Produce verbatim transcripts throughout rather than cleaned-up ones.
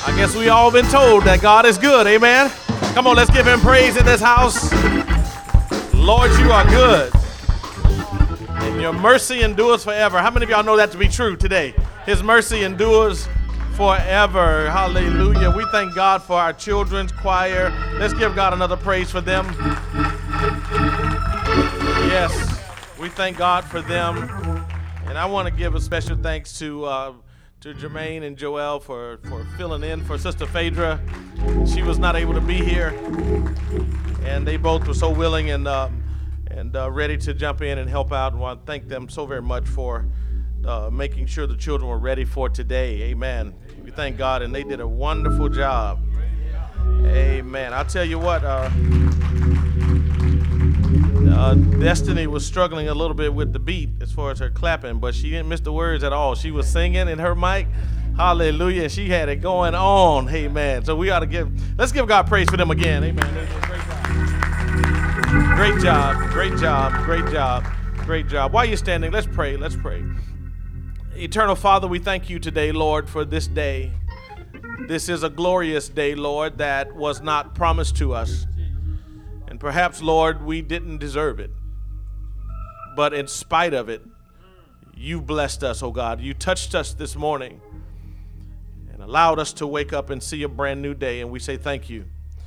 I guess we all been told that God is good, amen? Come on, let's give him praise in this house. Lord, you are good. And your mercy endures forever. How many of y'all know that to be true today? His mercy endures forever. Hallelujah. We thank God for our children's choir. Let's give God another praise for them. Yes, we thank God for them. And I want to give a special thanks to uh, to Jermaine and Joel for, for filling in for Sister Phaedra. She was not able to be here. And they both were so willing and uh, and uh, ready to jump in and help out. And I want to thank them so very much for uh, making sure the children were ready for today. Amen. We thank God, and they did a wonderful job. Amen. I'll tell you what, uh, uh, Destiny was struggling a little bit with the beat as far as her clapping, but she didn't miss the words at all. She was singing in her mic. Hallelujah. She had it going on. Amen. So we ought to give, let's give God praise for them again. Amen. They did a great job. Great job. Great job. Great job. Great job. While you're standing, let's pray. Let's pray. Eternal Father, we thank you today, Lord, for this day. This is a glorious day, Lord, that was not promised to us. And perhaps, Lord, we didn't deserve it. But in spite of it, you blessed us, oh God. You touched us this morning and allowed us to wake up and see a brand new day. And we say thank you.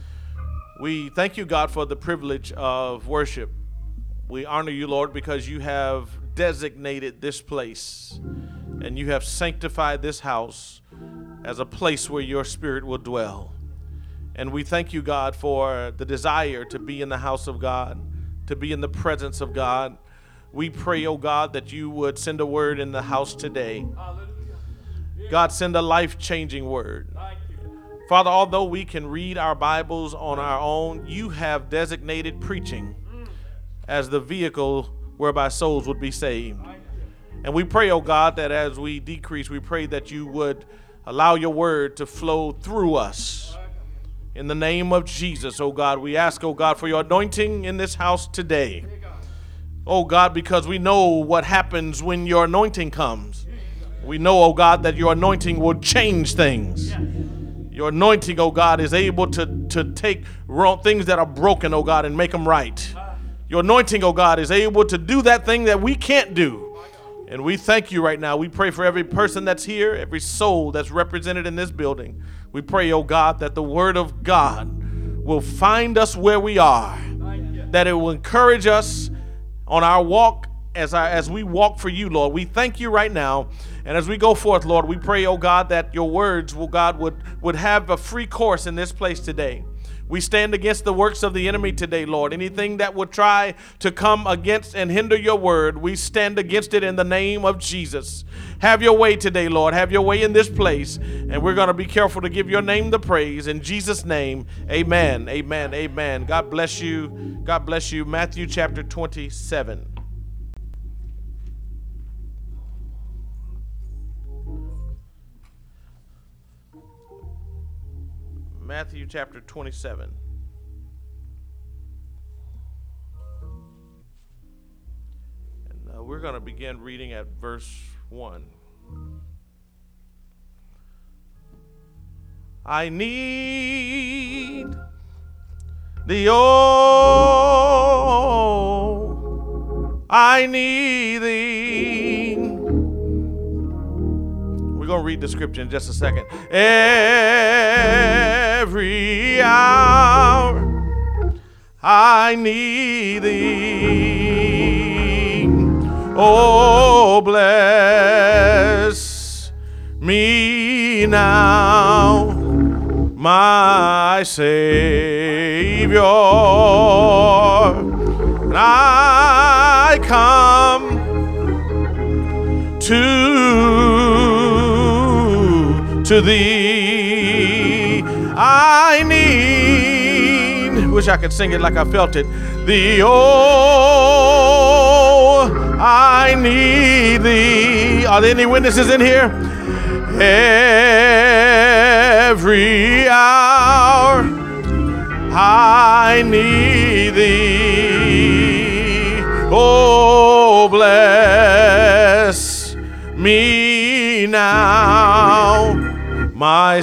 We thank you, God, for the privilege of worship. We honor you, Lord, because you have designated this place and you have sanctified this house as a place where your spirit will dwell. And we thank you, God, for the desire to be in the house of God, to be in the presence of God. We pray, oh God, that you would send a word in the house today. God, send a life-changing word. Father, although we can read our Bibles on our own, you have designated preaching as the vehicle whereby souls would be saved. And we pray, oh God, that as we decrease, we pray that you would allow your word to flow through us. In the name of Jesus, oh God, we ask, oh God, for your anointing in this house today. Oh God, because we know what happens when your anointing comes. We know, oh God, that your anointing will change things. Your anointing, oh God, is able to, to take wrong things that are broken, oh God, and make them right. Your anointing, oh God, is able to do that thing that we can't do. And we thank you right now. We pray for every person that's here, every soul that's represented in this building. We pray, oh God, that the word of God will find us where we are, that it will encourage us on our walk as, our, as we walk for you, Lord. We thank you right now. And as we go forth, Lord, we pray, oh God, that your words, will God, would, would have a free course in this place today. We stand against the works of the enemy today, Lord. Anything that would try to come against and hinder your word, we stand against it in the name of Jesus. Have your way today, Lord. Have your way in this place. And we're going to be careful to give your name the praise. In Jesus' name, amen, amen, amen. God bless you. God bless you. Matthew chapter twenty-seven. Matthew chapter twenty-seven. And uh, we're going to begin reading at verse one. I need thee, oh, I need thee. We're going to read the scripture in just a second. Every hour I need thee. Oh, bless me now, my Savior. And I come to, to thee. I need, wish I could sing it like I felt it. Thee, oh, I need thee. Are there any witnesses in here? Every hour I need thee. Oh, bless me now, my my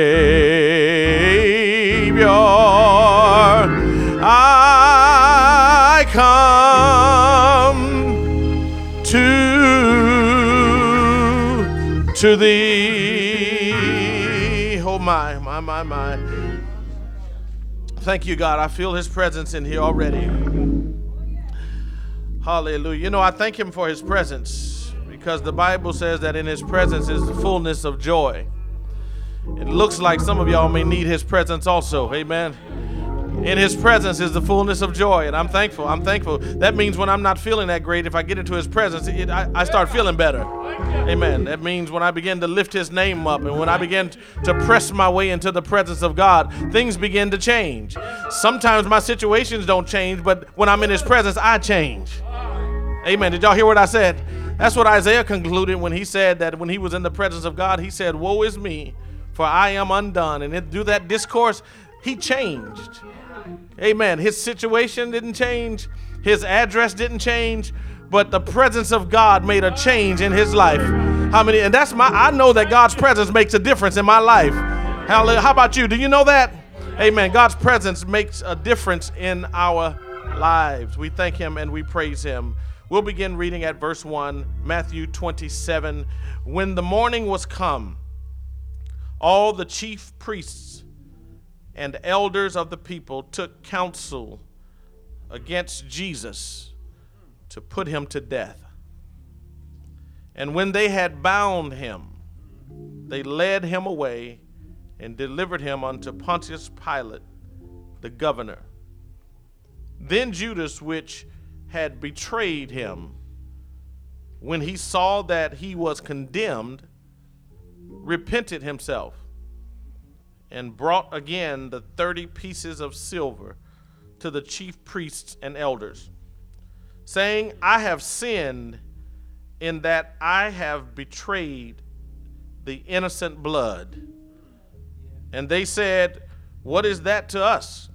Savior, I come to, to thee. Oh my, my, my, my. Thank you, God. I feel his presence in here already. Hallelujah. You know, I thank him for his presence because the Bible says that in his presence is the fullness of joy. It looks like some of y'all may need his presence also. Amen. In his presence is the fullness of joy, and I'm thankful. I'm thankful. That means when I'm not feeling that great, if I get into his presence, it, I, I start feeling better. Amen. That means when I begin to lift his name up and when I begin to press my way into the presence of God, things begin to change. Sometimes my situations don't change, but when I'm in his presence, I change. Amen. Did y'all hear what I said? That's what Isaiah concluded when he said that when he was in the presence of God, he said, woe is me, for I am undone. And through that discourse, he changed. Amen. His situation didn't change. His address didn't change. But the presence of God made a change in his life. How many? And that's my, I know that God's presence makes a difference in my life. Hallelujah. How about you? Do you know that? Amen. God's presence makes a difference in our lives. We thank him and we praise him. We'll begin reading at verse one, Matthew twenty-seven. When the morning was come, all the chief priests and elders of the people took counsel against Jesus to put him to death. And when they had bound him, they led him away and delivered him unto Pontius Pilate, the governor. Then Judas, which had betrayed him, when he saw that he was condemned, repented himself and brought again the thirty pieces of silver to the chief priests and elders, saying, I have sinned in that I have betrayed the innocent blood. And they said, what is that to us?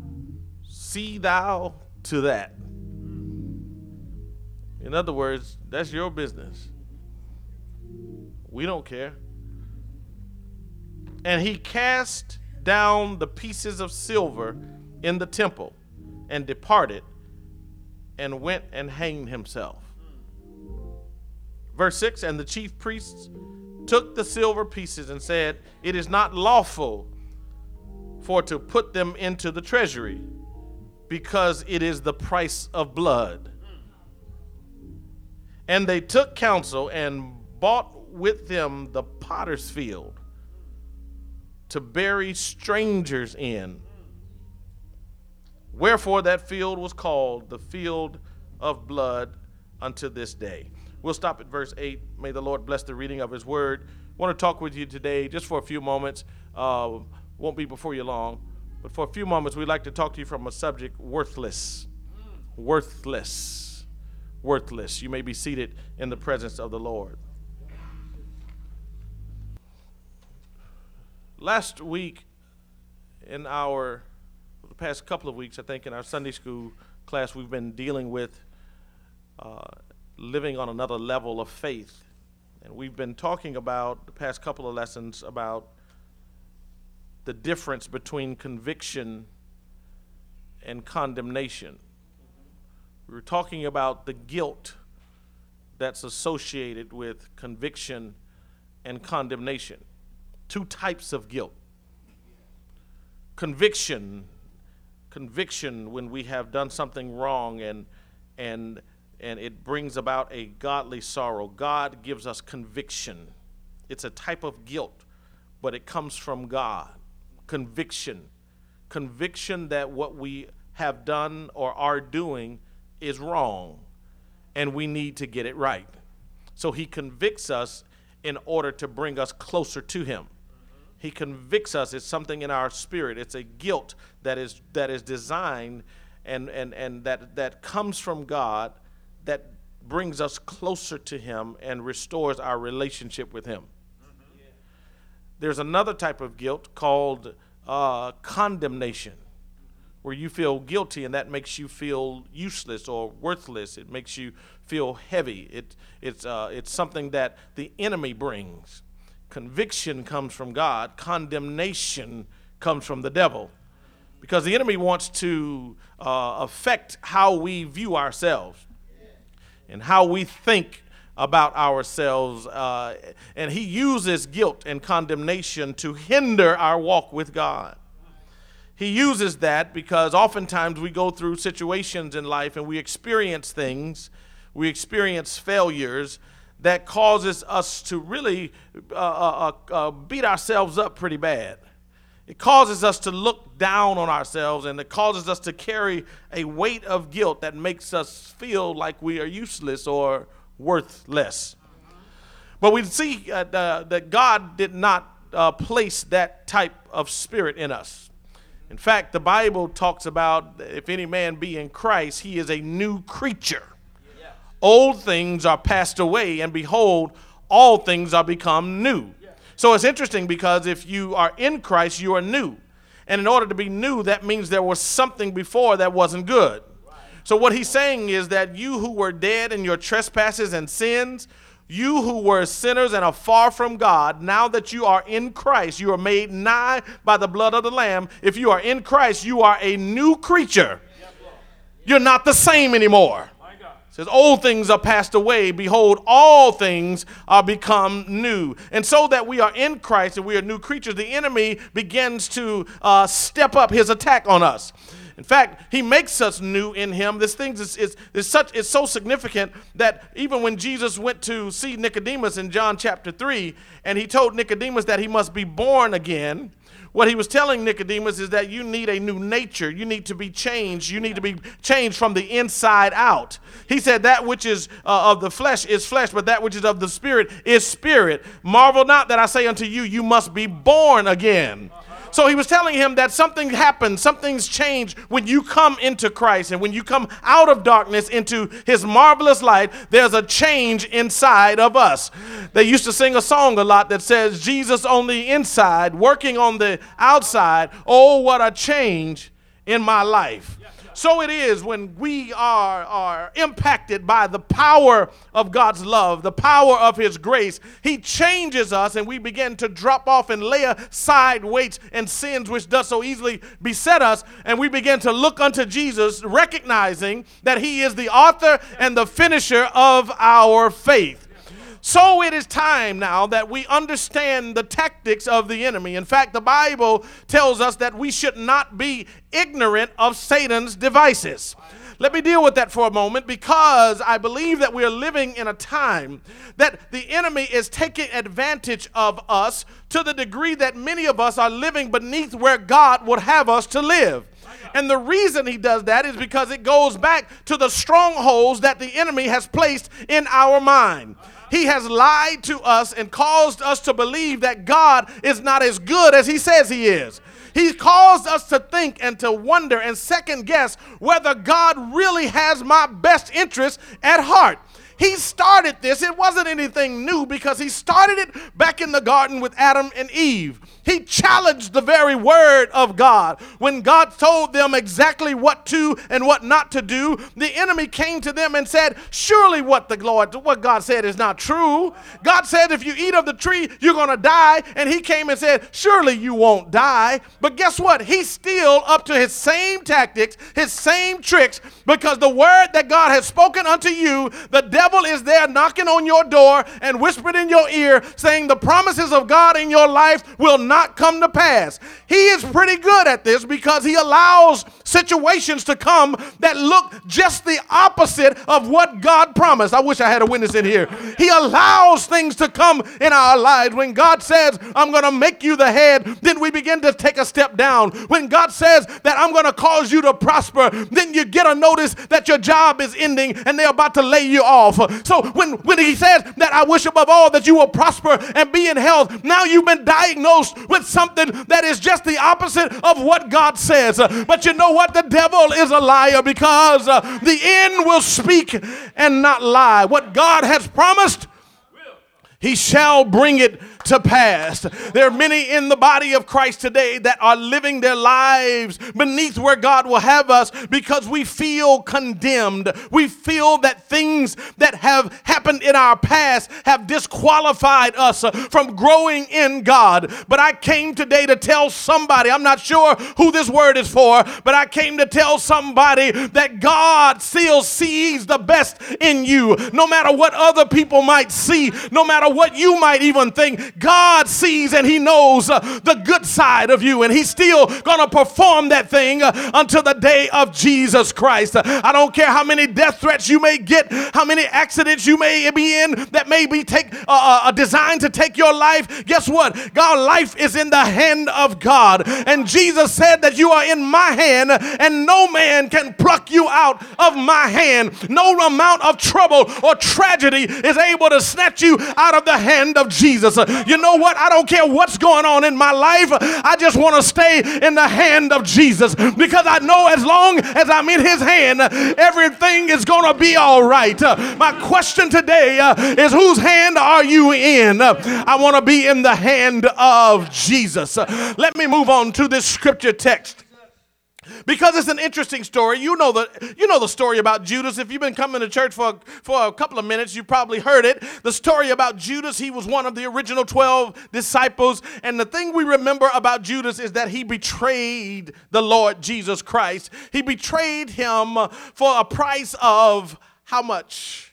See thou to that. In other words, that's your business. We don't care. And he cast down the pieces of silver in the temple and departed and went and hanged himself. Verse six, and the chief priests took the silver pieces and said, it is not lawful for to put them into the treasury, because it is the price of blood. And they took counsel and bought with them the potter's field to bury strangers in. Wherefore that field was called the field of blood unto this day. We'll stop at verse eight. May the Lord bless the reading of his word. I want to talk with you today just for a few moments. Uh, won't be before you long. But for a few moments, we'd like to talk to you from a subject, worthless. Worthless. Worthless. You may be seated in the presence of the Lord. Last week, in our, the past couple of weeks, I think in our Sunday school class, we've been dealing with uh, living on another level of faith. And we've been talking about, the past couple of lessons, about the difference between conviction and condemnation. We were talking about the guilt that's associated with conviction and condemnation. Two types of guilt. Conviction, conviction when we have done something wrong and and and it brings about a godly sorrow. God gives us conviction. It's a type of guilt, but it comes from God. Conviction. Conviction that what we have done or are doing is wrong, and we need to get it right. So he convicts us in order to bring us closer to him. He convicts us. It's something in our spirit. It's a guilt that is that is designed and and and that that comes from God, that brings us closer to him and restores our relationship with him. Mm-hmm. Yeah. There's another type of guilt called uh, condemnation, where you feel guilty and that makes you feel useless or worthless. It makes you feel heavy. It, it's, uh, it's something that the enemy brings. conviction comes from God, condemnation comes from the devil. Because the enemy wants to uh, affect how we view ourselves and how we think about ourselves. Uh, and he uses guilt and condemnation to hinder our walk with God. He uses that because oftentimes we go through situations in life and we experience things, we experience failures that causes us to really uh, uh, uh, beat ourselves up pretty bad. It causes us to look down on ourselves, and it causes us to carry a weight of guilt that makes us feel like we are useless or worthless. But we see uh, uh, that God did not uh, place that type of spirit in us. In fact, the Bible talks about if any man be in Christ, he is a new creature. Yes. Old things are passed away, and behold, all things are become new. Yes. So it's interesting because if you are in Christ, you are new. And in order to be new, that means there was something before that wasn't good. Right. So what he's saying is that you who were dead in your trespasses and sins, you who were sinners and are far from God, now that you are in Christ, you are made nigh by the blood of the Lamb. If you are in Christ, you are a new creature. You're not the same anymore. It says, old things are passed away. Behold, all things are become new. And so that we are in Christ and we are new creatures, the enemy begins to uh, step up his attack on us. In fact, he makes us new in him. This thing is, is, is, such, is so significant that even when Jesus went to see Nicodemus in John chapter three, and he told Nicodemus that he must be born again, what he was telling Nicodemus is that you need a new nature. You need to be changed. You need to be changed from the inside out. He said that which is uh, of the flesh is flesh, but that which is of the spirit is spirit. Marvel not that I say unto you, you must be born again. So he was telling him that something happens, something's changed when you come into Christ, and when you come out of darkness into his marvelous light, there's a change inside of us. They used to sing a song a lot that says, Jesus on the inside, working on the outside. Oh, what a change in my life. So it is when we are, are impacted by the power of God's love, the power of his grace. He changes us and we begin to drop off and lay aside weights and sins which does so easily beset us. And we begin to look unto Jesus, recognizing that he is the author and the finisher of our faith. So it is time now that we understand the tactics of the enemy. In fact, the Bible tells us that we should not be ignorant of Satan's devices. Let me deal with that for a moment, because I believe that we are living in a time that the enemy is taking advantage of us to the degree that many of us are living beneath where God would have us to live. And the reason he does that is because it goes back to the strongholds that the enemy has placed in our mind. He has lied to us and caused us to believe that God is not as good as he says he is. He caused us to think and to wonder and second guess whether God really has my best interest at heart. He started this. It wasn't anything new, because he started it back in the garden with Adam and Eve. He challenged the very word of God. When God told them exactly what to and what not to do, the enemy came to them and said, surely what the Lord, what God said is not true. God said, if you eat of the tree, you're going to die. And he came and said, surely you won't die. But guess what? He's still up to his same tactics, his same tricks, because the word that God has spoken unto you, the devil devil is there knocking on your door and whispering in your ear saying the promises of God in your life will not come to pass. He is pretty good at this because he allows situations to come that look just the opposite of what God promised. I wish I had a witness in here. He allows things to come in our lives. When God says, I'm going to make you the head, then we begin to take a step down. When God says that I'm going to cause you to prosper, then you get a notice that your job is ending and they're about to lay you off. So when, when he says that I wish above all that you will prosper and be in health, now you've been diagnosed with something that is just the opposite of what God says. But you know what? The devil is a liar, because uh, the end will speak and not lie. What God has promised, He shall bring it to pass. There are many in the body of Christ today that are living their lives beneath where God will have us because we feel condemned. We feel that things that have happened in our past have disqualified us from growing in God. But I came today to tell somebody, I'm not sure who this word is for, but I came to tell somebody that God still sees the best in you. No matter what other people might see, no matter what you might even think, God sees and he knows uh, the good side of you, and he's still going to perform that thing uh, until the day of Jesus Christ. Uh, I don't care how many death threats you may get, how many accidents you may be in that may be take uh, uh, designed to take your life. Guess what? God's life is in the hand of God, and Jesus said that you are in my hand and no man can pluck you out of my hand. No amount of trouble or tragedy is able to snatch you out of the hand of Jesus. Uh, you know what? I don't care what's going on in my life. I just want to stay in the hand of Jesus because I know as long as I'm in his hand, everything is going to be all right. Uh, my question today uh, is, whose hand are you in? Uh, I want to be in the hand of Jesus. Uh, let me move on to this scripture text, because it's an interesting story. You know the you know the story about Judas. If you've been coming to church for, for a couple of minutes, you probably heard it. The story about Judas. He was one of the original twelve disciples. And the thing we remember about Judas is that he betrayed the Lord Jesus Christ. He betrayed him for a price of how much?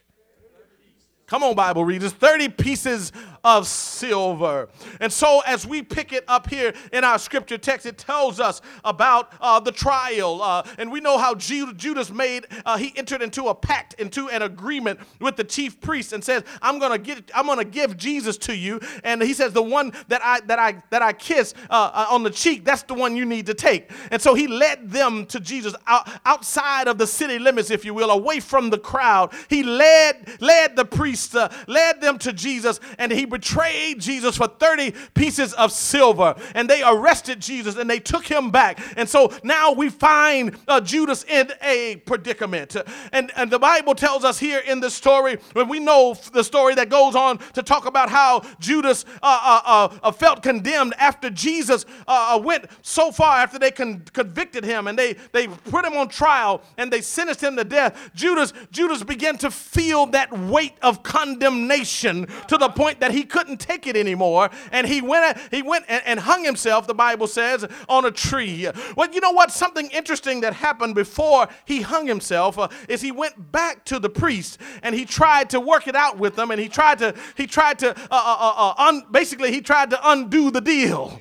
Come on, Bible readers. thirty pieces of silver. And so as we pick it up here in our scripture text, it tells us about uh, the trial. Uh, and we know how Ju- Judas made, uh, he entered into a pact, into an agreement with the chief priest and says, I'm going to get, I'm going to give Jesus to you. And he says, the one that I, that I, that I kiss uh, on the cheek, that's the one you need to take. And so he led them to Jesus out, outside of the city limits, if you will, away from the crowd. He led, led the priests, uh, led them to Jesus, and he betrayed Jesus for thirty pieces of silver, and they arrested Jesus and they took him back. And so now we find uh, Judas in a predicament. And, and the Bible tells us here in the story, when we know the story that goes on to talk about how Judas uh, uh, uh, felt condemned after Jesus uh, went so far, after they con- convicted him and they, they put him on trial and they sentenced him to death. Judas, Judas began to feel that weight of condemnation to the point that he couldn't take it anymore, and he went he went and, and hung himself, the Bible says, on a tree. Well, you know what? Something interesting that happened before he hung himself uh, is he went back to the priest and he tried to work it out with them, and he tried to he tried to uh, uh, uh, un, basically he tried to undo the deal.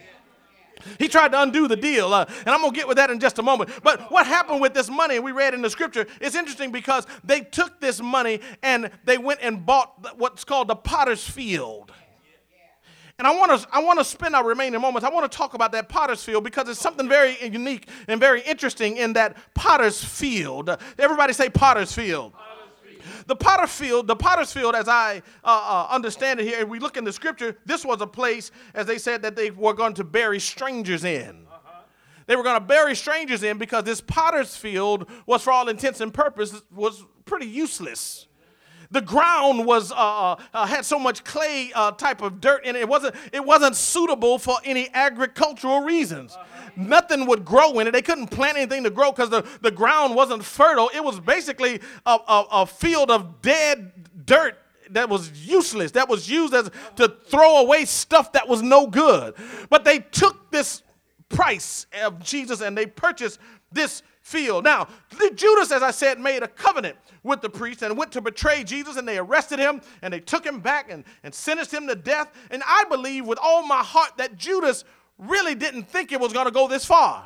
He tried to undo the deal, uh, and I'm going to get with that in just a moment. But what happened with this money, we read in the scripture, it's interesting because they took this money and they went and bought what's called the potter's field. And I want to I want to spend our remaining moments, I want to talk about that potter's field because it's something very unique and very interesting in that potter's field. Everybody say potter's field. The potter's field, the potter's field, as I uh, uh, understand it here, and we look in the scripture, this was a place, as they said, that they were going to bury strangers in. Uh-huh. They were going to bury strangers in because this potter's field was, for all intents and purposes, was pretty useless. The ground was uh, uh, had so much clay uh, type of dirt in it. It wasn't it wasn't suitable for any agricultural reasons. Uh-huh. Nothing would grow in it. They couldn't plant anything to grow because the, the ground wasn't fertile. It was basically a, a, a field of dead dirt that was useless, that was used as to throw away stuff that was no good. But they took this price of Jesus and they purchased this field. Now, Judas, as I said, made a covenant with the priest and went to betray Jesus, and they arrested him and they took him back and, and sentenced him to death. And I believe with all my heart that Judas really didn't think it was going to go this far.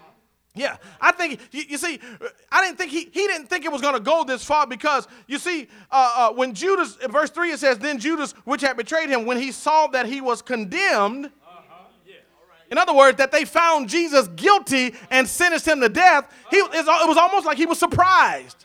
Yeah, I think, you, you see, I didn't think he, he didn't think it was going to go this far because, you see, uh, uh, when Judas, in verse three, it says, then Judas, which had betrayed him, when he saw that he was condemned, in other words, that they found Jesus guilty and sentenced him to death, he, it was almost like he was surprised.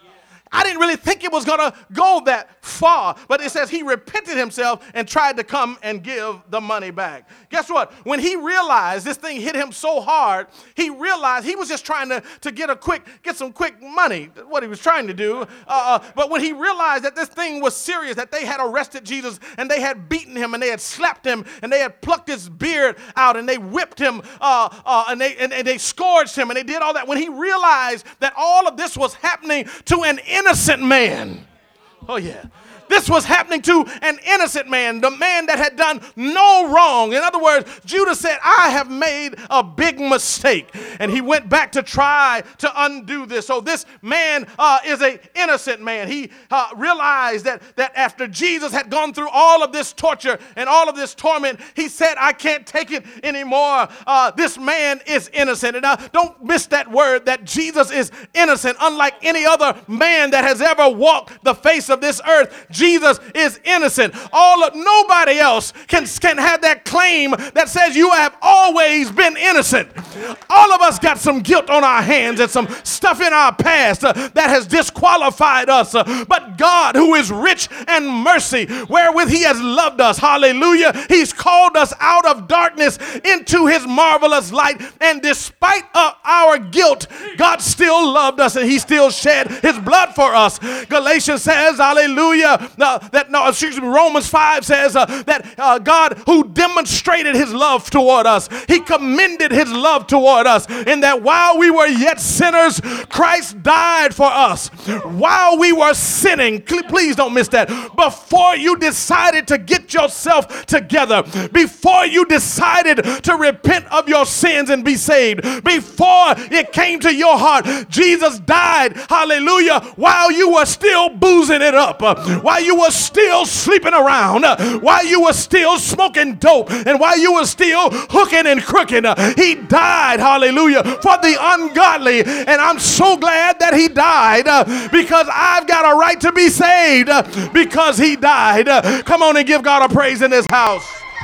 I didn't really think it was going to go that far. But it says he repented himself and tried to come and give the money back. Guess what? When he realized this thing hit him so hard, he realized he was just trying to, to get a quick, get some quick money, what he was trying to do. Uh, uh, but when he realized that this thing was serious, that they had arrested Jesus and they had beaten him and they had slapped him and they had plucked his beard out and they whipped him uh, uh, and, they, and, and they scourged him and they did all that. When he realized that all of this was happening to an innocent man. Oh, yeah. This was happening to an innocent man, the man that had done no wrong. In other words, Judas said, I have made a big mistake. And he went back to try to undo this. So this man uh, is an innocent man. He uh, realized that, that after Jesus had gone through all of this torture and all of this torment, he said, I can't take it anymore. Uh, this man is innocent. And uh, don't miss that word, that Jesus is innocent, unlike any other man that has ever walked the face of this earth. Jesus is innocent. All of, nobody else can, can have that claim that says you have always been innocent. All of us got some guilt on our hands and some stuff in our past uh, that has disqualified us. Uh, but God, who is rich in mercy, wherewith he has loved us, hallelujah, he's called us out of darkness into his marvelous light. And despite uh, our guilt, God still loved us and he still shed his blood for us. Galatians says, hallelujah, Uh, that no, excuse me, Romans five says uh, that uh, God, who demonstrated his love toward us, he commended his love toward us in that while we were yet sinners, Christ died for us. While we were sinning, please don't miss that. Before you decided to get yourself together, before you decided to repent of your sins and be saved, before it came to your heart, Jesus died, hallelujah, while you were still boozing it up. Uh, while you were still sleeping around, uh, while you were still smoking dope, and while you were still hooking and crooking, uh, he died, hallelujah, for the ungodly. And I'm so glad that he died uh, because I've got a right to be saved uh, because he died. Uh, come on and give God a praise in this house.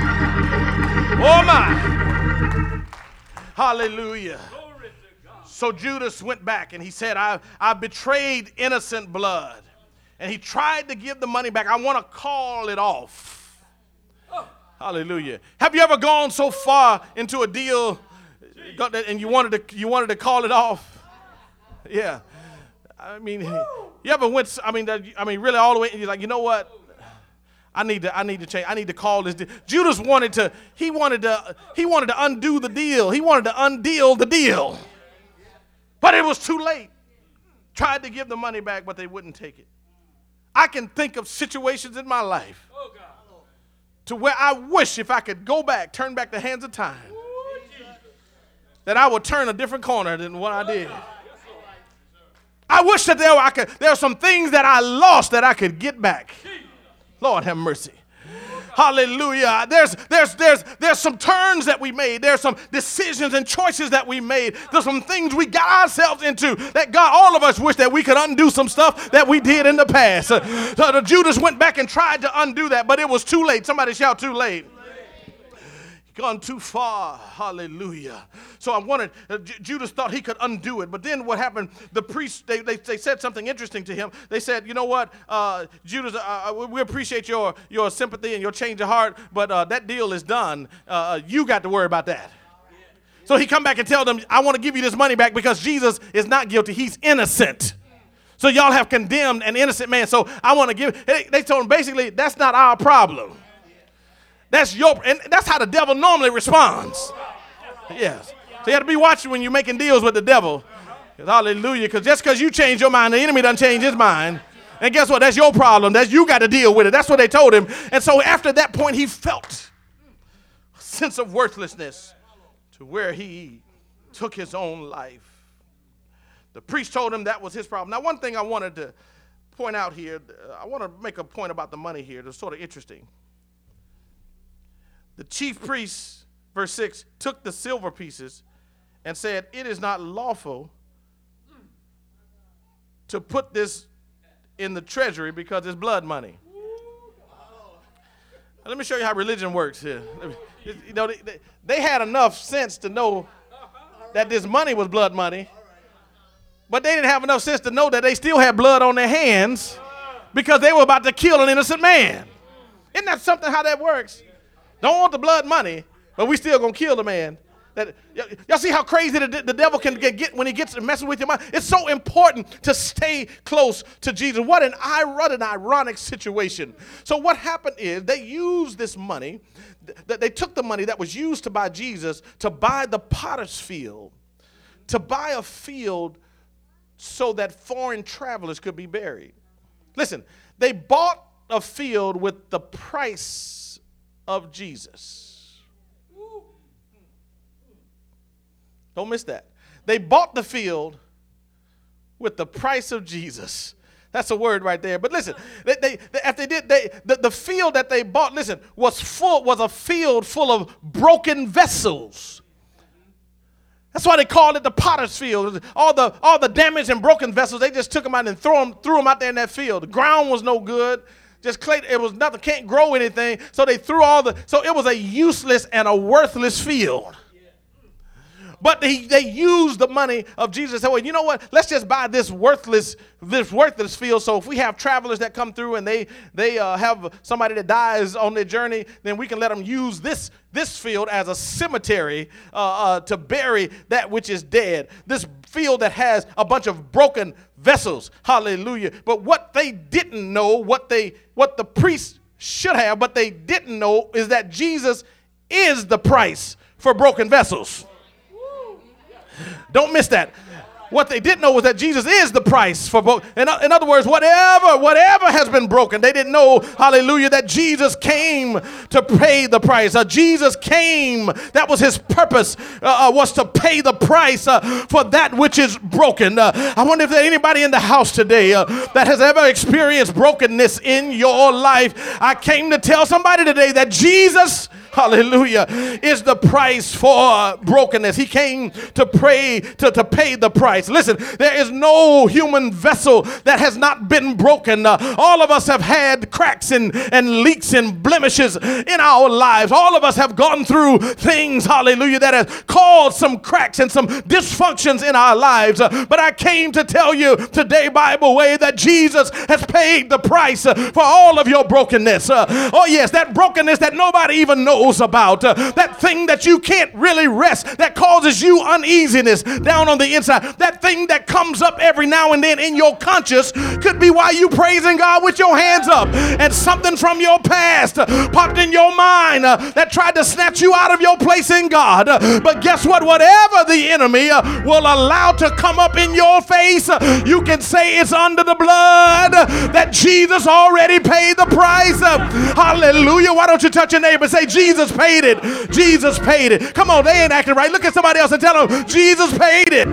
Oh my. Hallelujah. So Judas went back and he said, I, I betrayed innocent blood. And he tried to give the money back. I want to call it off. Oh. Hallelujah. Have you ever gone so far into a deal and you wanted to you wanted to call it off? Yeah. I mean, you ever went, I mean, I mean, really all the way, and you're like, you know what? I need to I need to change. I need to call this deal. Judas wanted to, he wanted to, he wanted to undo the deal. He wanted to undeal the deal. But it was too late. Tried to give the money back, but they wouldn't take it. I can think of situations in my life to where I wish if I could go back, turn back the hands of time, that I would turn a different corner than what I did. I wish that there were, I could, there are some things that I lost that I could get back. Lord have mercy. Hallelujah. There's, there's, there's, there's some turns that we made. There's some decisions and choices that we made. There's some things we got ourselves into that God, all of us wish that we could undo some stuff that we did in the past. Uh, so the Judas went back and tried to undo that, but it was too late. Somebody shout too late. Gone too far. Hallelujah. So I wanted, uh, J- Judas thought he could undo it. But then what happened, the priests, they, they, they said something interesting to him. They said, you know what, uh, Judas, uh, we appreciate your, your sympathy and your change of heart, but uh, that deal is done. Uh, you got to worry about that. So he come back and tell them, I want to give you this money back because Jesus is not guilty. He's innocent. So y'all have condemned an innocent man. So I want to give, they, they told him basically, that's not our problem. That's your, and that's how the devil normally responds. Yes. So you have to be watching when you're making deals with the devil. Hallelujah. Because just because you change your mind, the enemy doesn't change his mind. And guess what? That's your problem. That's, you got to deal with it. That's what they told him. And so after that point, he felt a sense of worthlessness to where he took his own life. The priest told him that was his problem. Now, one thing I wanted to point out here, I want to make a point about the money here that's sort of interesting. The chief priest, verse six, took the silver pieces and said, it is not lawful to put this in the treasury because it's blood money. Now, let me show you how religion works here. You know, they, they had enough sense to know that this money was blood money. But they didn't have enough sense to know that they still had blood on their hands because they were about to kill an innocent man. Isn't that something how that works? Don't want the blood money, but we still gonna kill the man. That, y- y'all see how crazy the, the devil can get, get when he gets messing with your mind? It's so important to stay close to Jesus. What an ironic, ironic situation. So what happened is they used this money, th- they took the money that was used to buy Jesus to buy the potter's field, to buy a field so that foreign travelers could be buried. Listen, they bought a field with the price of Jesus. Don't miss that. They bought the field with the price of Jesus. That's a word right there. But listen, they, they, they after they did, they the, the field that they bought, listen, was full was a field full of broken vessels. That's why they called it the potter's field. All the all the damaged and broken vessels, they just took them out and threw them, threw them out there in that field. The ground was no good. Just clay, it was nothing, can't grow anything. So they threw all the, so it was a useless and a worthless field. But they, they used the money of Jesus and said, well, you know what? Let's just buy this worthless, this worthless field. So if we have travelers that come through and they they uh, have somebody that dies on their journey, then we can let them use this, this field as a cemetery uh, uh, to bury that which is dead. This field that has a bunch of broken vessels. Hallelujah. But what they didn't know, what they what the priests should have, but they didn't know is that Jesus is the price for broken vessels. Don't miss that. What they didn't know was that Jesus is the price for both. In, in other words, whatever, whatever has been broken, they didn't know, hallelujah, that Jesus came to pay the price. Uh, Jesus came, that was his purpose, uh, uh, was to pay the price uh, for that which is broken. Uh, I wonder if there's anybody in the house today uh, that has ever experienced brokenness in your life. I came to tell somebody today that Jesus, hallelujah, is the price for brokenness. He came to pray, to, to pay the price. Listen, there is no human vessel that has not been broken. Uh, all of us have had cracks and, and leaks and blemishes in our lives. All of us have gone through things, hallelujah, that has caused some cracks and some dysfunctions in our lives. Uh, but I came to tell you today, Bible way, that Jesus has paid the price uh, for all of your brokenness. Uh, oh yes, that brokenness that nobody even knows about, uh, that thing that you can't really rest, that causes you uneasiness down on the inside, that thing that comes up every now and then in your conscience could be why you praising God with your hands up, and something from your past uh, popped in your mind uh, that tried to snatch you out of your place in God. Uh, but guess what? Whatever the enemy uh, will allow to come up in your face, uh, you can say it's under the blood uh, that Jesus already paid the price. Uh, hallelujah. Why don't you touch your neighbor and say, Jesus paid it. Jesus paid it. Come on, they ain't acting right. Look at somebody else and tell them, Jesus paid it.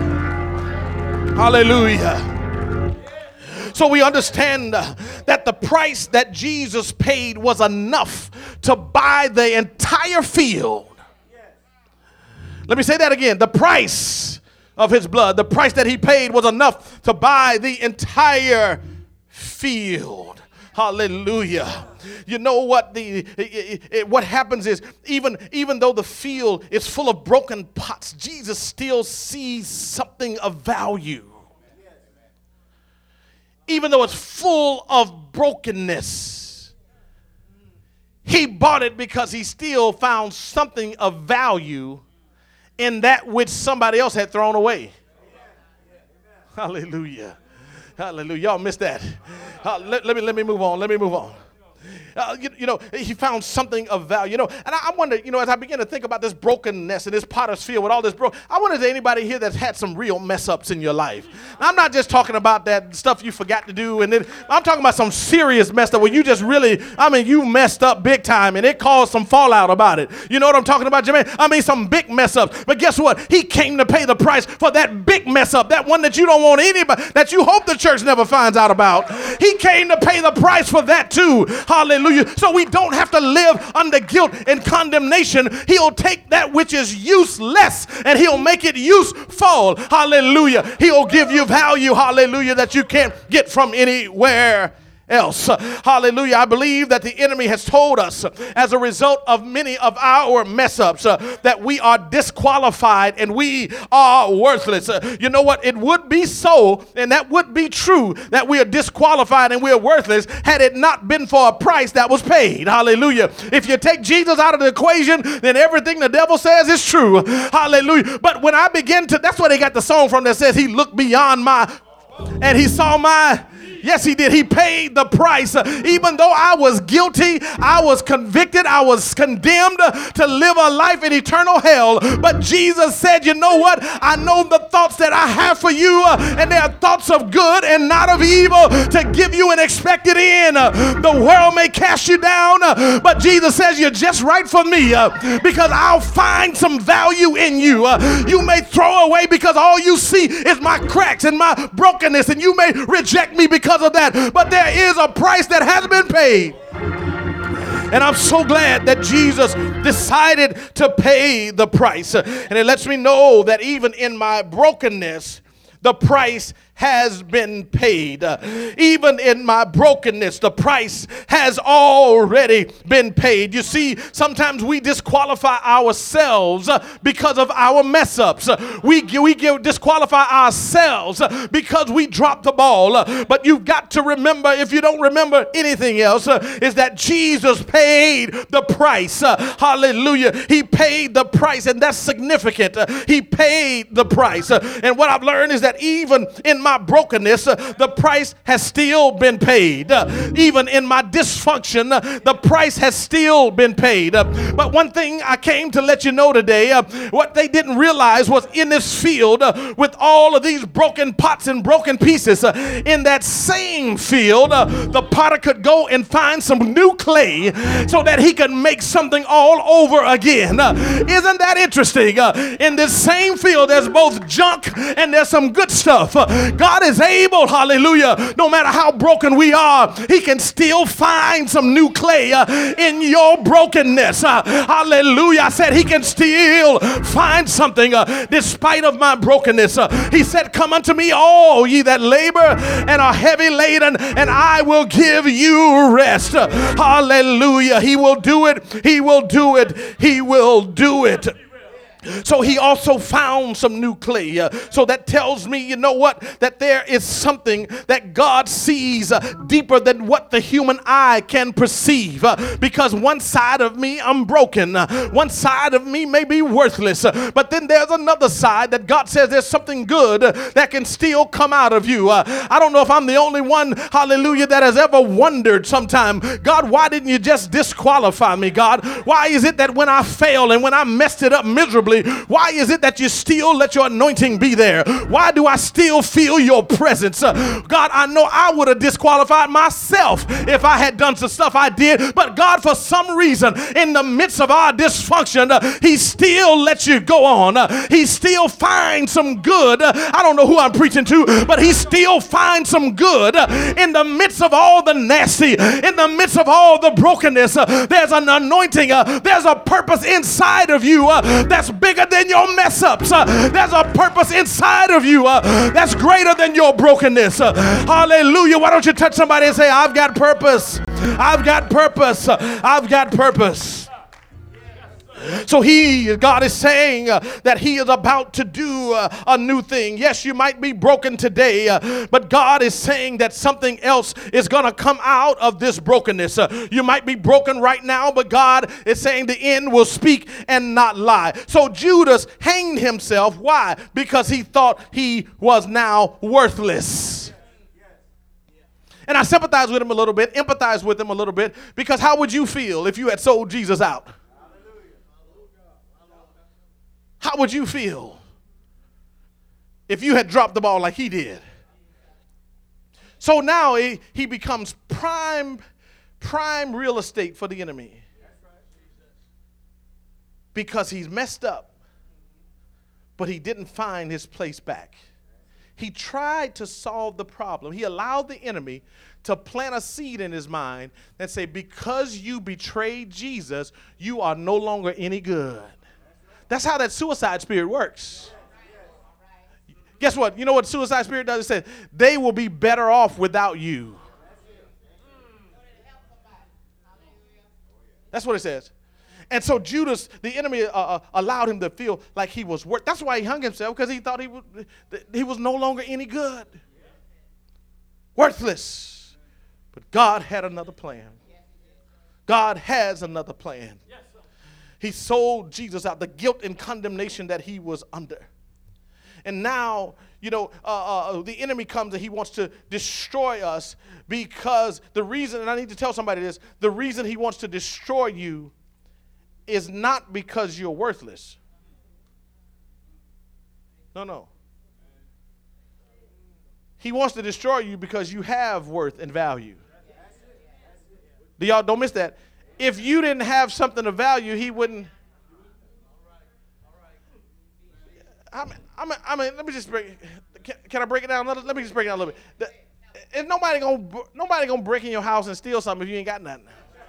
Hallelujah. So we understand uh, that the price that Jesus paid was enough to buy the entire field. Let me say that again. The price of his blood, the price that he paid was enough to buy the entire field. Hallelujah. You know what the it, it, what happens is even even though the field is full of broken pots, Jesus still sees something of value. Even though it's full of brokenness, he bought it because he still found something of value in that which somebody else had thrown away. Hallelujah. Hallelujah. Y'all missed that. Uh, let, let me let me move on. Let me move on. Uh, you, you know, he found something of value. You know, and I, I wonder, you know, as I begin to think about this brokenness and this potter's field with all this broke, I wonder if there's anybody here that's had some real mess ups in your life. I'm not just talking about that stuff you forgot to do, and then I'm talking about some serious mess up where you just really, I mean, you messed up big time, and it caused some fallout about it. You know what I'm talking about, Jermaine? I mean, some big mess ups. But guess what? He came to pay the price for that big mess up, that one that you don't want anybody, that you hope the church never finds out about. He came to pay the price for that too. Hallelujah. So we don't have to live under guilt and condemnation. He'll take that which is useless and he'll make it useful. Hallelujah. He'll give you value, hallelujah, that you can't get from anywhere else. Hallelujah. I believe that the enemy has told us, as a result of many of our mess ups, uh, that we are disqualified and we are worthless. Uh, you know what? It would be so, and that would be true, that we are disqualified and we are worthless had it not been for a price that was paid. Hallelujah. If you take Jesus out of the equation, then everything the devil says is true. Hallelujah. But when I begin to, that's where they got the song from that says he looked beyond my, and he saw my, yes, he did. He paid the price. Uh, even though I was guilty, I was convicted, I was condemned uh, to live a life in eternal hell. But Jesus said, you know what? I know the thoughts that I have for you, uh, and they are thoughts of good and not of evil, to give you an expected end. Uh, the world may cast you down, uh, but Jesus says you're just right for me, uh, because I'll find some value in you. Uh, you may throw away because all you see is my cracks and my brokenness, and you may reject me because of that, but there is a price that has been paid. And I'm so glad that Jesus decided to pay the price. And it lets me know that even in my brokenness, the price has been paid. Uh, even in my brokenness, the price has already been paid. You see, sometimes we disqualify ourselves uh, because of our mess ups. Uh, we we give, disqualify ourselves uh, because we dropped the ball. Uh, but you've got to remember, if you don't remember anything else, uh, is that Jesus paid the price. Uh, hallelujah. He paid the price, and that's significant. Uh, he paid the price. Uh, and what I've learned is that even in my brokenness, uh, the price has still been paid. Uh, even in my dysfunction, uh, the price has still been paid. Uh, but one thing I came to let you know today, uh, what they didn't realize was in this field, uh, with all of these broken pots and broken pieces, uh, in that same field, uh, the potter could go and find some new clay so that he could make something all over again. Uh, isn't that interesting? Uh, in this same field, there's both junk and there's some good stuff. Uh, God is able, hallelujah, no matter how broken we are, he can still find some new clay uh, in your brokenness. Uh, hallelujah. I said he can still find something uh, despite of my brokenness. Uh, he said, come unto me all ye that labor and are heavy laden, and I will give you rest. Uh, hallelujah. He will do it. He will do it. He will do it. So he also found some new clay. Uh, so that tells me, you know what, that there is something that God sees uh, deeper than what the human eye can perceive. Uh, because one side of me, I'm broken. Uh, one side of me may be worthless. Uh, but then there's another side that God says there's something good uh, that can still come out of you. Uh, I don't know if I'm the only one, hallelujah, that has ever wondered sometime, God, why didn't you just disqualify me, God? Why is it that when I fail and when I messed it up miserably, why is it that you still let your anointing be there? Why do I still feel your presence? Uh, God, I know I would have disqualified myself if I had done some stuff I did, but God, for some reason, in the midst of our dysfunction, uh, he still lets you go on. Uh, he still finds some good. Uh, I don't know who I'm preaching to, but he still finds some good uh, in the midst of all the nasty, in the midst of all the brokenness. Uh, there's an anointing. Uh, there's a purpose inside of you uh, that's bigger than your mess ups. Uh, there's a purpose inside of you uh, that's greater than your brokenness. Uh, hallelujah. Why don't you touch somebody and say, I've got purpose. I've got purpose. Uh, I've got purpose. So he, God is saying uh, that he is about to do uh, a new thing. Yes, you might be broken today, uh, but God is saying that something else is going to come out of this brokenness. Uh, you might be broken right now, but God is saying the end will speak and not lie. So Judas hanged himself. Why? Because he thought he was now worthless. And I sympathize with him a little bit, empathize with him a little bit, because how would you feel if you had sold Jesus out? How would you feel if you had dropped the ball like he did? So now he, he becomes prime, prime real estate for the enemy. Because he's messed up, but he didn't find his place back. He tried to solve the problem. He allowed the enemy to plant a seed in his mind that say, because you betrayed Jesus, you are no longer any good. That's how that suicide spirit works. Guess what? You know what suicide spirit does? It says, they will be better off without you. That's what it says. And so Judas, the enemy, uh, uh, allowed him to feel like he was worth. That's why he hung himself, because he thought he was, he was no longer any good. Worthless. But God had another plan. God has another plan. He sold Jesus out, the guilt and condemnation that he was under. And now, you know, uh, uh, the enemy comes and he wants to destroy us, because the reason, and I need to tell somebody this, the reason he wants to destroy you is not because you're worthless. No, no. He wants to destroy you because you have worth and value. Do y'all don't miss that? If you didn't have something of value, he wouldn't. I mean, I mean, I mean let me just break. Can, can I break it down? Let, let me just break it down a little bit. The, is nobody gonna nobody gonna break in your house and steal something if you ain't got nothing?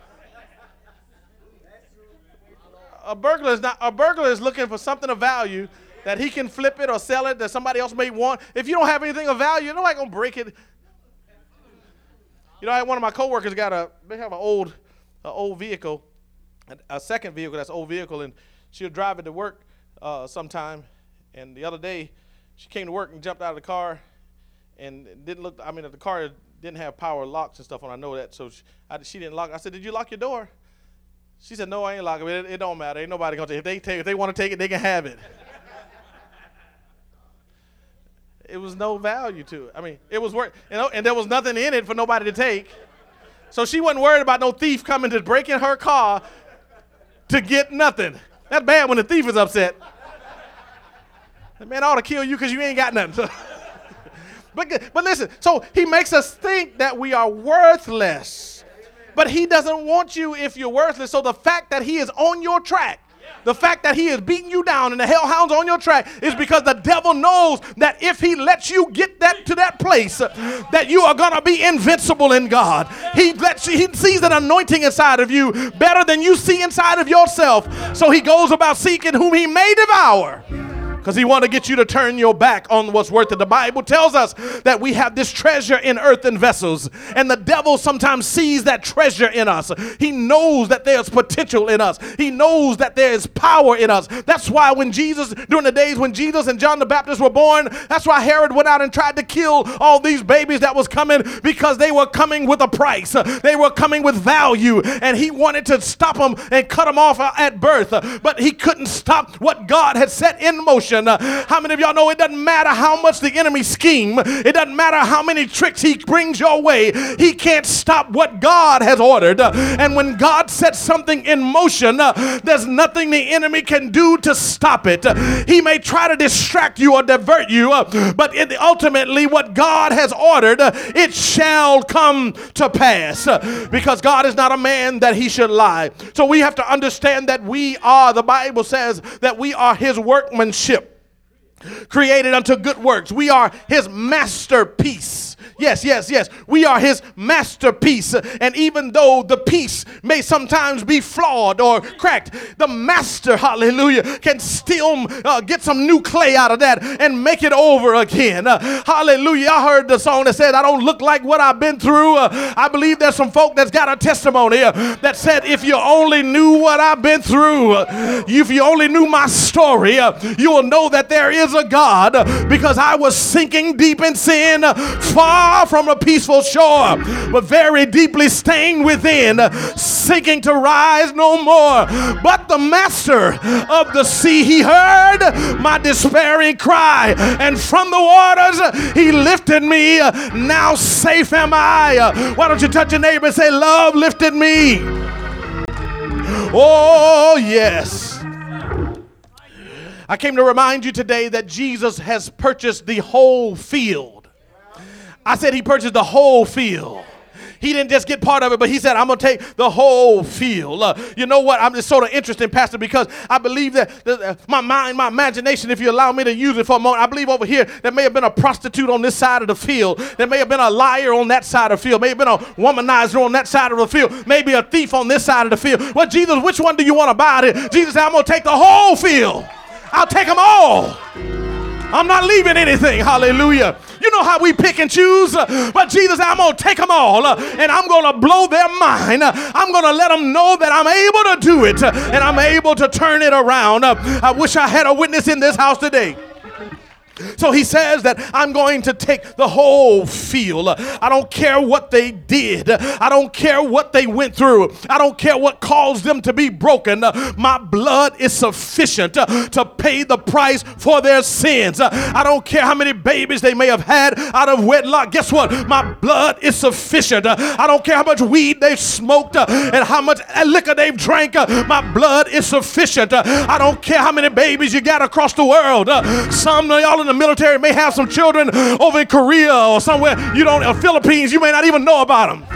A burglar is not. A burglar is looking for something of value that he can flip it or sell it that somebody else may want. If you don't have anything of value, nobody gonna break it. You know, I had one of my coworkers got a. They have an old, an old vehicle, a second vehicle that's an old vehicle, and she'll drive it to work uh, sometime. And the other day, she came to work and jumped out of the car, and didn't look. I mean, the car didn't have power locks and stuff on. I know that, so she, I, she didn't lock. I said, "Did you lock your door?" She said, "No, I ain't locking it. It, it don't matter. Ain't nobody gonna take it. If they take, if they want to take it, they can have it." It was no value to it. I mean, it was worth, you know, and there was nothing in it for nobody to take. So she wasn't worried about no thief coming to break in her car to get nothing. That's bad when the thief is upset. The man ought to kill you because you ain't got nothing. but, but listen, so he makes us think that we are worthless. But he doesn't want you if you're worthless. So the fact that he is on your track, the fact that he is beating you down and the hellhounds on your track is because the devil knows that if he lets you get that to that place, uh, that you are going to be invincible in God. He lets you, he sees an anointing inside of you better than you see inside of yourself. So he goes about seeking whom he may devour, because he wants to get you to turn your back on what's worth it. The Bible tells us that we have this treasure in earthen vessels, and the devil sometimes sees that treasure in us. He knows that there's potential in us. He knows that there is power in us. That's why when Jesus, during the days when Jesus and John the Baptist were born, that's why Herod went out and tried to kill all these babies that was coming, because they were coming with a price. They were coming with value, and he wanted to stop them and cut them off at birth, but he couldn't stop what God had set in motion. Uh, how many of y'all know it doesn't matter how much the enemy scheme, it doesn't matter how many tricks he brings your way, he can't stop what God has ordered. Uh, and when God sets something in motion, uh, there's nothing the enemy can do to stop it. Uh, he may try to distract you or divert you, uh, but it, ultimately what God has ordered, uh, it shall come to pass, uh, because God is not a man that he should lie. So we have to understand that we are, the Bible says that we are his workmanship, created unto good works. We are his masterpiece. Yes, yes, yes. We are his masterpiece. And even though the piece may sometimes be flawed or cracked, the master, hallelujah, can still uh, get some new clay out of that and make it over again. Uh, hallelujah. I heard the song that said, I don't look like what I've been through. Uh, I believe there's some folk that's got a testimony uh, that said, if you only knew what I've been through, uh, if you only knew my story, uh, you will know that there is a God, uh, because I was sinking deep in sin, uh, far from a peaceful shore, but very deeply stained within, sinking to rise no more. But the master of the sea, he heard my despairing cry, and from the waters he lifted me. Now safe am I. Why don't you touch your neighbor and say, love lifted me. Oh, yes. I came to remind you today that Jesus has purchased the whole field. I said he purchased the whole field. He didn't just get part of it, but he said, I'm going to take the whole field. Uh, you know what? I'm just sort of interested, Pastor, because I believe that uh, my mind, my imagination, if you allow me to use it for a moment, I believe over here there may have been a prostitute on this side of the field. There may have been a liar on that side of the field. May have been a womanizer on that side of the field. Maybe a thief on this side of the field. Well, Jesus, which one do you want to buy it? Jesus said, I'm going to take the whole field. I'll take them all. I'm not leaving anything. Hallelujah. You know how we pick and choose, but Jesus said, I'm going to take them all and I'm going to blow their mind. I'm going to let them know that I'm able to do it and I'm able to turn it around. I wish I had a witness in this house today. So he says that I'm going to take the whole field. I don't care what they did. I don't care what they went through. I don't care what caused them to be broken. My blood is sufficient to pay the price for their sins. I don't care how many babies they may have had out of wedlock. Guess what? My blood is sufficient. I don't care how much weed they've smoked and how much liquor they've drank. My blood is sufficient. I don't care how many babies you got across the world. Some of y'all in the military may have some children over in Korea or somewhere, you don't, or Philippines, you may not even know about them.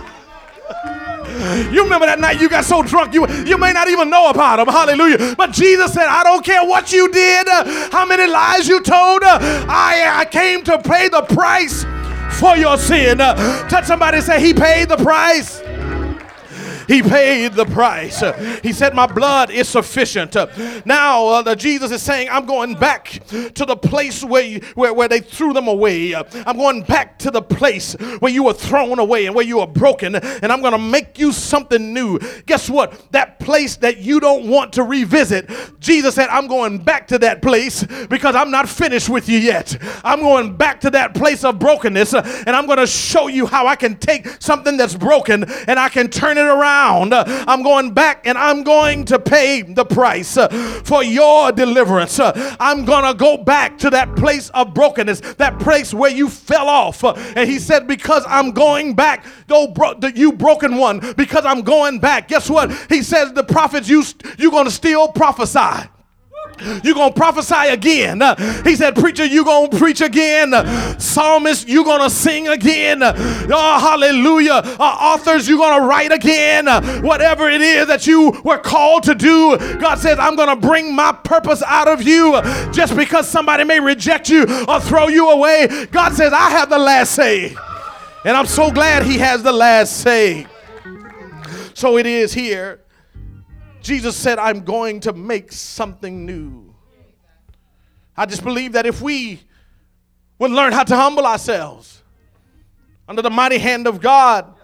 You remember that night you got so drunk, you, you may not even know about them. Hallelujah. But Jesus said, I don't care what you did, uh, how many lies you told, uh, I, I came to pay the price for your sin. Uh, touch somebody and say, he paid the price. He paid the price. He said, my blood is sufficient. Now, uh, Jesus is saying, I'm going back to the place where, you, where, where they threw them away. I'm going back to the place where you were thrown away and where you were broken, and I'm going to make you something new. Guess what? That place that you don't want to revisit, Jesus said, I'm going back to that place because I'm not finished with you yet. I'm going back to that place of brokenness, and I'm going to show you how I can take something that's broken and I can turn it around. I'm going back and I'm going to pay the price for your deliverance. I'm going to go back to that place of brokenness, that place where you fell off. And he said, because I'm going back, though bro- you broken one, because I'm going back. Guess what? He says, the prophets, you, you're going to still prophesy. You're going to prophesy again. Uh, he said, preacher, you're going to preach again. Uh, psalmist, you're going to sing again. Uh, oh, hallelujah. Uh, authors, you're going to write again. Uh, whatever it is that you were called to do, God says, I'm going to bring my purpose out of you. Uh, just because somebody may reject you or throw you away, God says, I have the last say. And I'm so glad he has the last say. So it is here. Jesus said, I'm going to make something new. I just believe that if we would learn how to humble ourselves under the mighty hand of God,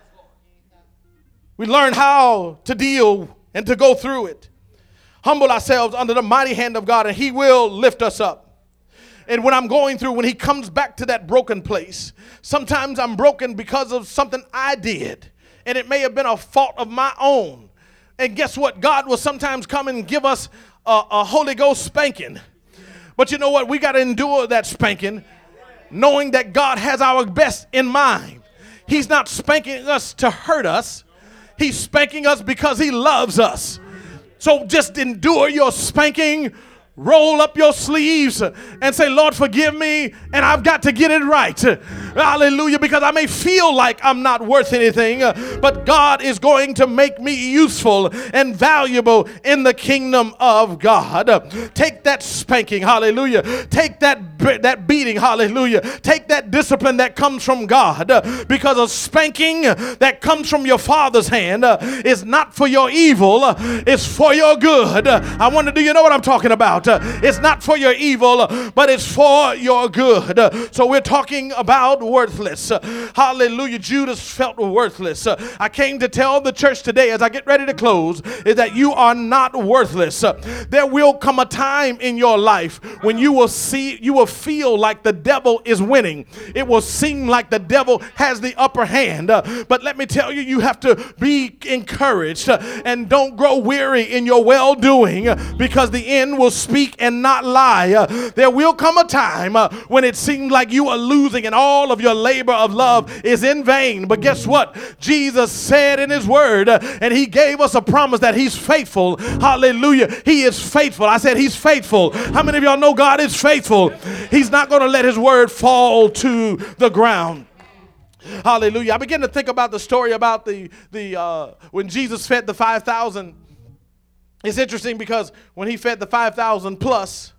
we learn how to deal and to go through it. Humble ourselves under the mighty hand of God, and he will lift us up. And when I'm going through, when he comes back to that broken place, sometimes I'm broken because of something I did, and it may have been a fault of my own. And guess what? God will sometimes come and give us a, a Holy Ghost spanking. But you know what? We got to endure that spanking, knowing that God has our best in mind. He's not spanking us to hurt us. He's spanking us because he loves us. So just endure your spanking. Roll up your sleeves and say, Lord, forgive me, and I've got to get it right. Hallelujah, because I may feel like I'm not worth anything, but God is going to make me useful and valuable in the kingdom of God. Take that spanking, hallelujah. Take that, that beating, hallelujah. Take that discipline that comes from God, because a spanking that comes from your Father's hand is not for your evil, it's for your good. I wonder, do you know what I'm talking about? It's not for your evil, but it's for your good. So we're talking about worthless. Hallelujah. Judas felt worthless. I came to tell the church today as I get ready to close is that you are not worthless. There will come a time in your life when you will see, you will feel like the devil is winning. It will seem like the devil has the upper hand. But let me tell you, you have to be encouraged and don't grow weary in your well-doing, because the end will speak and not lie. Uh, there will come a time uh, when it seems like you are losing and all of your labor of love is in vain. But guess what? Jesus said in his word, uh, and he gave us a promise that he's faithful. Hallelujah. He is faithful. I said he's faithful. How many of y'all know God is faithful? He's not going to let his word fall to the ground. Hallelujah. I began to think about the story about the, the uh, when Jesus fed the five thousand. It's interesting because when he fed the five thousand plus,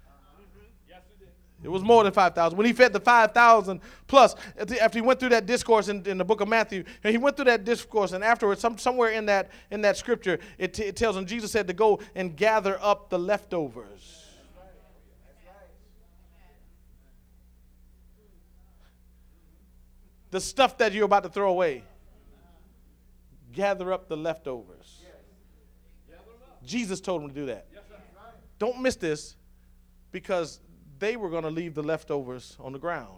it was more than five thousand. When he fed the five thousand plus, after he went through that discourse in, in the book of Matthew, and he went through that discourse, and afterwards, some, somewhere in that in that scripture, it, t- it tells him, Jesus said to go and gather up the leftovers. the stuff that you're about to throw away. Gather up the leftovers. Jesus told them to do that. Don't miss this, because they were going to leave the leftovers on the ground.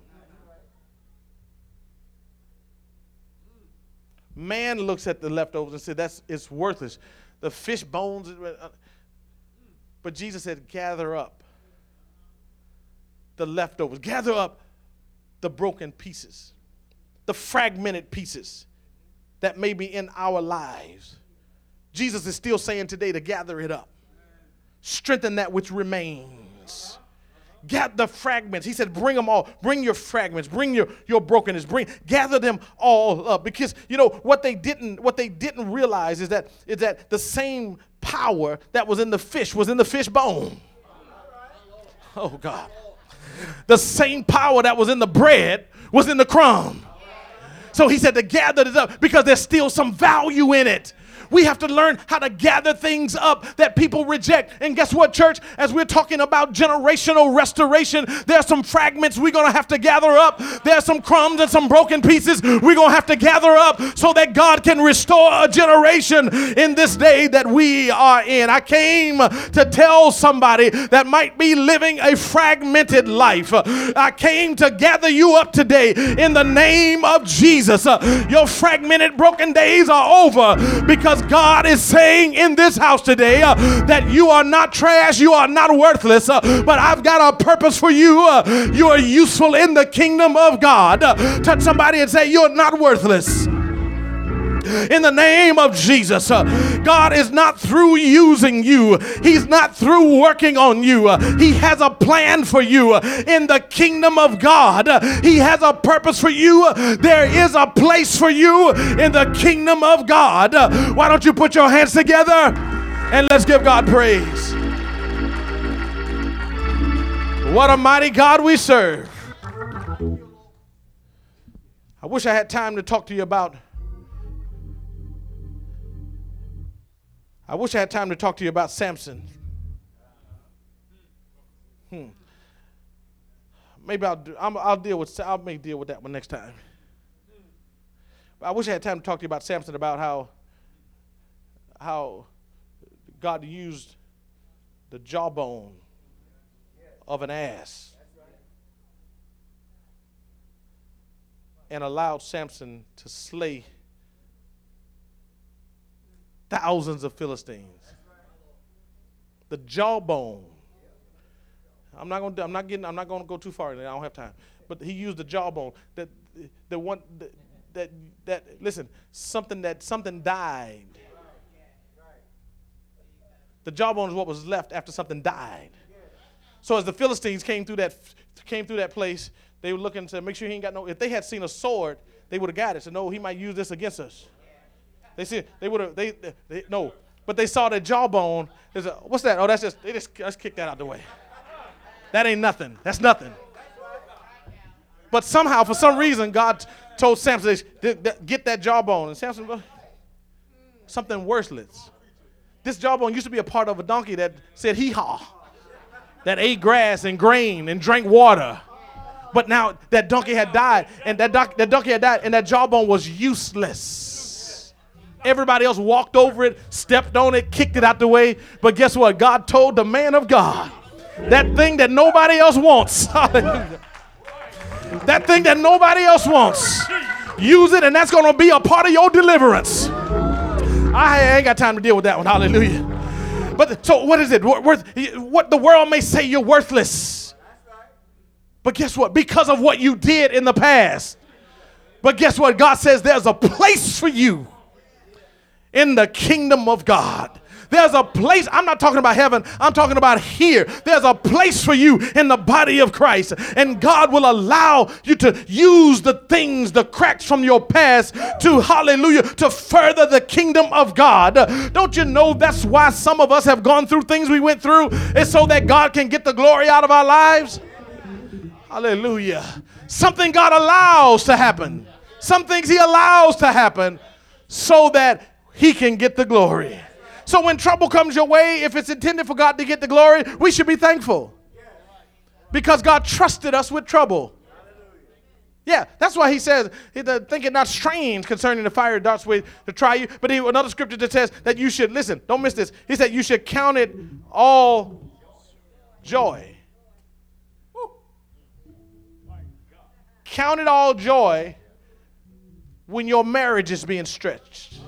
Man looks at the leftovers and said, "That's it's worthless." The fish bones. But Jesus said, gather up the leftovers. Gather up the broken pieces, the fragmented pieces that may be in our lives. Jesus is still saying today to gather it up. Strengthen that which remains. Gather the fragments. He said, bring them all. Bring your fragments. Bring your, your brokenness. Bring, gather them all up. Because, you know, what they didn't, what they didn't realize is that, is that the same power that was in the fish was in the fish bone. Oh, God. The same power that was in the bread was in the crumb. So he said to gather this up because there's still some value in it. We have to learn how to gather things up that people reject. And guess what, church? As we're talking about generational restoration, there's some fragments we're going to have to gather up. There's some crumbs and some broken pieces we're going to have to gather up so that God can restore a generation in this day that we are in. I came to tell somebody that might be living a fragmented life. I came to gather you up today in the name of Jesus. Your fragmented, broken days are over, because God is saying in this house today uh, that you are not trash, you are not worthless, uh, but I've got a purpose for you. Uh, you are useful in the kingdom of God. Uh, touch somebody and say, you're not worthless. In the name of Jesus, uh, God is not through using you. He's not through working on you. Uh, he has a plan for you uh, in the kingdom of God. Uh, he has a purpose for you. Uh, there is a place for you in the kingdom of God. Uh, why don't you put your hands together and let's give God praise. What a mighty God we serve. I wish I had time to talk to you about I wish I had time to talk to you about Samson. Hmm. Maybe I'll do, I'm, I'll deal with I may deal with that one next time. But I wish I had time to talk to you about Samson, about how how God used the jawbone of an ass and allowed Samson to slay thousands of Philistines. The jawbone. I'm not gonna. I'm not getting. I'm not gonna go too far. I don't have time. But he used the jawbone. That the one that that, that listen. Something that something died. The jawbone is what was left after something died. So as the Philistines came through that came through that place, they were looking to make sure he ain't got no. If they had seen a sword, they would have got it. So no, he might use this against us. They see they would have they, they, they no, but they saw the jawbone. There's a, what's that? Oh, that's just they just let's kick that out the way. That ain't nothing. That's nothing. But somehow, for some reason, God told Samson, get that jawbone. And Samson, something worthless. This jawbone used to be a part of a donkey that said hee-haw, that ate grass and grain and drank water. But now that donkey had died, and that, doc, that donkey had died, and that jawbone was useless. Everybody else walked over it, stepped on it, kicked it out the way. But guess what? God told the man of God, that thing that nobody else wants, that thing that nobody else wants, use it, and that's going to be a part of your deliverance. I ain't got time to deal with that one. Hallelujah. But so what is it? Worth, what the world may say you're worthless. But guess what? Because of what you did in the past. But guess what? God says there's a place for you in the kingdom of God. There's a place. I'm not talking about heaven. I'm talking about here. There's a place for you in the body of Christ. And God will allow you to use the things, the cracks from your past to, hallelujah, to further the kingdom of God. Don't you know that's why some of us have gone through things we went through? It's so that God can get the glory out of our lives. Hallelujah. Something God allows to happen. Some things he allows to happen so that he can get the glory. So when trouble comes your way, if it's intended for God to get the glory, we should be thankful. Because God trusted us with trouble. Yeah, that's why he says, think it not strange concerning the fire darts way to try you. But he, another scripture that says that you should, listen, don't miss this. He said you should count it all joy. Woo. Count it all joy when your marriage is being stretched.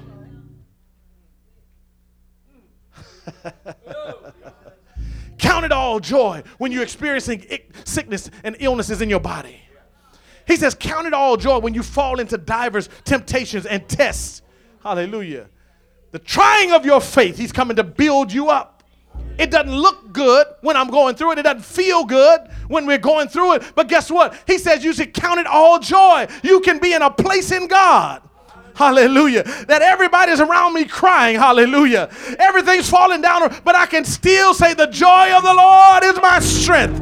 Count it all joy when you're experiencing sickness and illnesses in your body. He says, count it all joy when you fall into divers temptations and tests. Hallelujah. The trying of your faith, he's coming to build you up. It doesn't look good when I'm going through it. It doesn't feel good when we're going through it. But guess what? He says you should count it all joy. You can be in a place in God. Hallelujah. That everybody's around me crying. Hallelujah. Everything's falling down. But I can still say the joy of the Lord is my strength.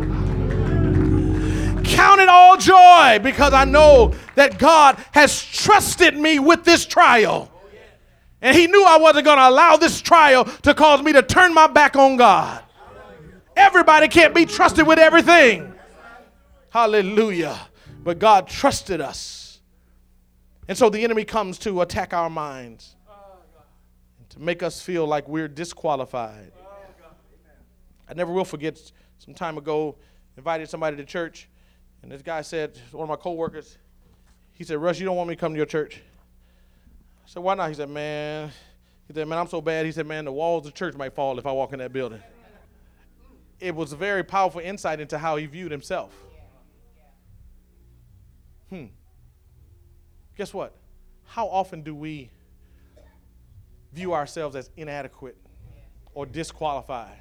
Count it all joy because I know that God has trusted me with this trial. And he knew I wasn't going to allow this trial to cause me to turn my back on God. Everybody can't be trusted with everything. Hallelujah. But God trusted us. And so the enemy comes to attack our minds, to make us feel like we're disqualified. I never will forget, some time ago, invited somebody to church. And this guy said, one of my coworkers, he said, Russ, you don't want me to come to your church? I said, why not? He said, man, he said, man, I'm so bad. He said, man, the walls of the church might fall if I walk in that building. It was a very powerful insight into how he viewed himself. Hmm. Guess what? How often do we view ourselves as inadequate or disqualified?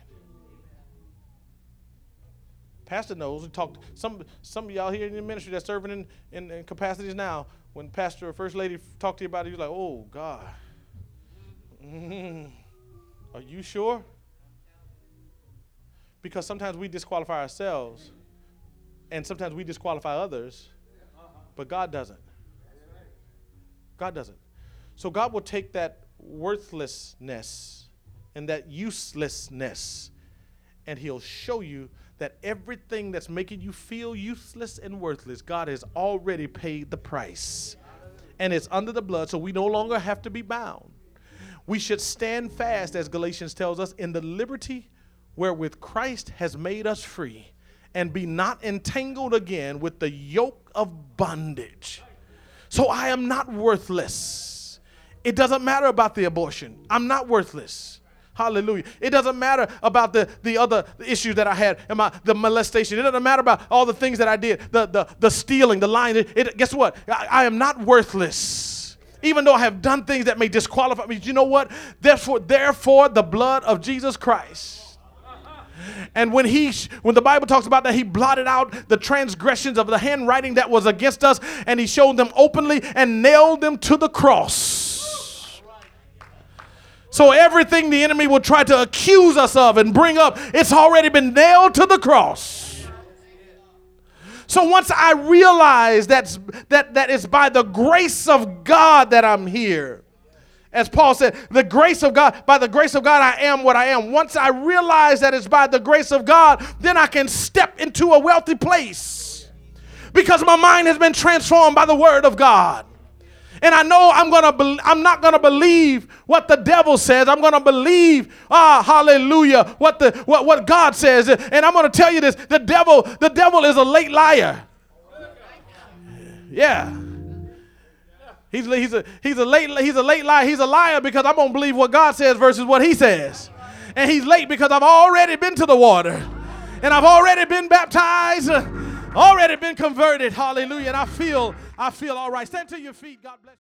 Pastor knows. We talked. Some some of y'all here in the ministry that's serving in, in, in capacities now. When Pastor or First Lady talked to you about it, you're like, "Oh God, mm, are you sure?" Because sometimes we disqualify ourselves, and sometimes we disqualify others, but God doesn't. God doesn't. So God will take that worthlessness and that uselessness, and He'll show you that everything that's making you feel useless and worthless, God has already paid the price. And it's under the blood, so we no longer have to be bound. We should stand fast, as Galatians tells us, in the liberty wherewith Christ has made us free, and be not entangled again with the yoke of bondage. So I am not worthless. It doesn't matter about the abortion. I'm not worthless. Hallelujah. It doesn't matter about the, the other issues that I had, and my, the molestation. It doesn't matter about all the things that I did, the, the, the stealing, the lying. It, it, guess what? I, I am not worthless. Even though I have done things that may disqualify me. You know what? Therefore, therefore, the blood of Jesus Christ. And when he, when the Bible talks about that, he blotted out the transgressions of the handwriting that was against us, and he showed them openly and nailed them to the cross. So everything the enemy will try to accuse us of and bring up, it's already been nailed to the cross. So once I realize that's, that, that it's by the grace of God that I'm here, as Paul said, the grace of God, by the grace of God, I am what I am. Once I realize that it's by the grace of God, then I can step into a wealthy place because my mind has been transformed by the word of God. And I know I'm gonna. Be, I'm not gonna believe what the devil says. I'm gonna believe, ah, hallelujah, what the what, what God says. And I'm gonna tell you this: the devil, the devil is a late liar. Yeah, he's he's a he's a late he's a late liar. He's a liar because I'm gonna believe what God says versus what he says. And he's late because I've already been to the water, and I've already been baptized. Already been converted. Hallelujah. And I feel, I feel all right. Stand to your feet. God bless you.